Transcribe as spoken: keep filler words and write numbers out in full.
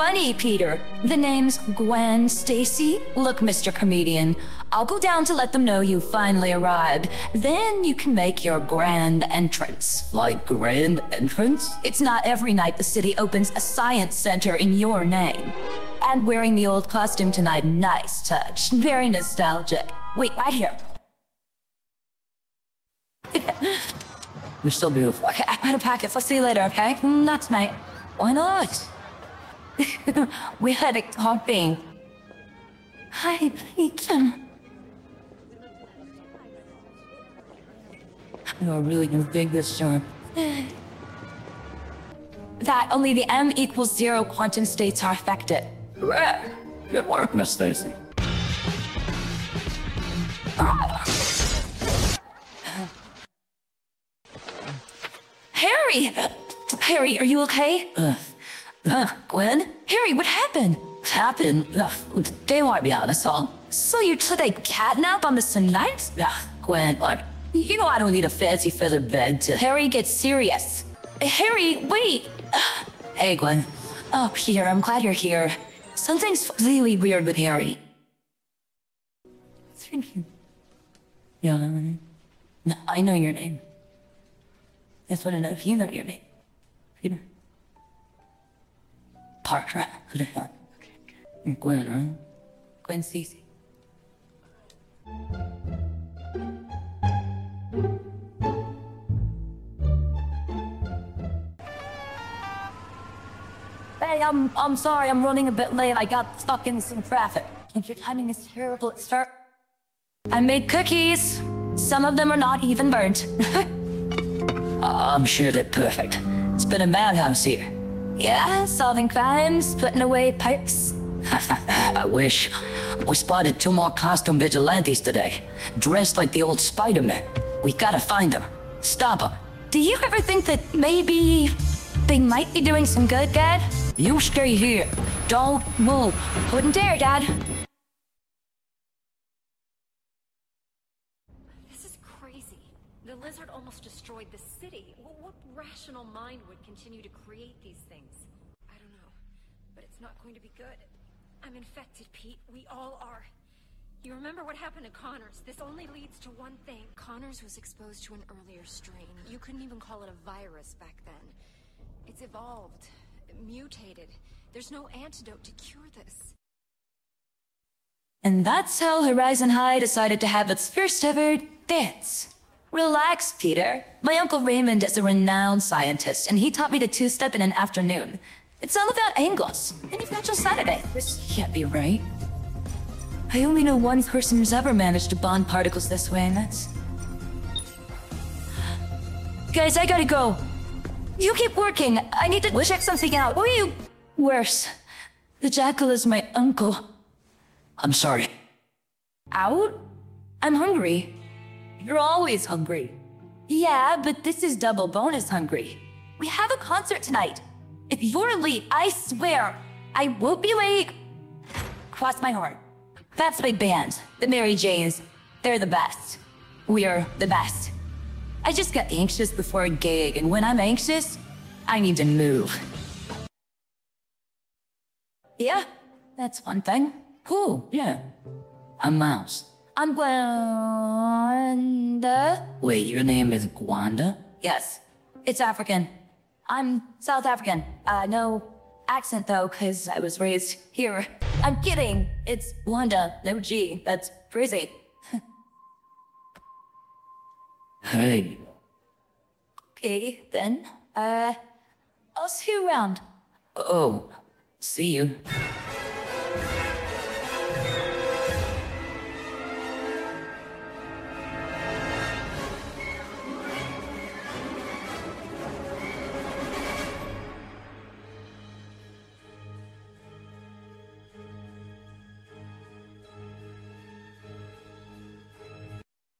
funny, Peter. The name's Gwen Stacy. Look, Mister Comedian, I'll go down to let them know you finally arrived. Then you can make your grand entrance. Like grand entrance? It's not every night the city opens a science center in your name. And wearing the old costume tonight, nice touch. Very nostalgic. Wait, right here. You're so beautiful. Okay, I got a packet. I'll see you later, okay? Mm, That's mate. Why not? We had a talking. Hi, Ethan. You're really gonna dig this job. That only the M equals zero quantum states are affected. Hooray! Good work, Miss Stacy. Harry! Harry, are you okay? Uh, uh, Gwen? Harry, what happened? Happened? Uh, they wiped me out, that's all. So you took a catnap on the tonight? Yeah, Gwen, like, you know I don't need a fancy feather bed to... Harry, get serious. Harry, wait! Hey, Gwen. Oh, Peter, I'm glad you're here. Something's really weird with Harry. Yeah, no, I know your name. That's what I know if you know your name. Peter. Parker. Okay. Gwen, right? Gwen Stacy. Hey, I'm, I'm sorry, I'm running a bit late. I got stuck in some traffic. Your timing is terrible. It's start. I made cookies. Some of them are not even burnt. I'm sure they're perfect. It's been a madhouse here. Yeah, solving crimes, putting away pipes. I wish. We spotted two more costume vigilantes today, dressed like the old Spider-Man. We gotta find them. Stop them. Do you ever think that maybe they might be doing some good, Dad? You stay here. Don't move. Wouldn't dare, Dad. This is crazy. The lizard almost destroyed the city. What rational mind would continue to create these things? I don't know, but it's not going to be good. I'm infected, Pete. We all are. You remember what happened to Connors? This only leads to one thing. Connors was exposed to an earlier strain. You couldn't even call it a virus back then. It's evolved, mutated. There's no antidote to cure this. And that's how Horizon High decided to have its first ever dance. Relax, Peter. My Uncle Raymond is a renowned scientist, and he taught me to two-step in an afternoon. It's all about angles, and you've got till Saturday. This can't be right. I only know one person who's ever managed to bond particles this way, and that's... Guys, I gotta go. You keep working. I need to check something out. Will you? Worse. The jackal is my uncle. I'm sorry. Out? I'm hungry. You're always hungry. Yeah, but this is double bonus hungry. We have a concert tonight. If you're late, I swear, I won't be late. Cross my heart. That's my band, the Mary Janes. They're the best. We're the best. I just get anxious before a gig, and when I'm anxious, I need to move. Yeah, that's one thing. Cool, yeah. I'm Mouse. I'm Gwanda. Wait, your name is Gwanda? Yes, it's African. I'm South African. Uh, no accent though, cause I was raised here. I'm kidding. It's Wanda, no G. That's crazy. Hey. Okay, then. Uh, I'll see you around. Oh, see you.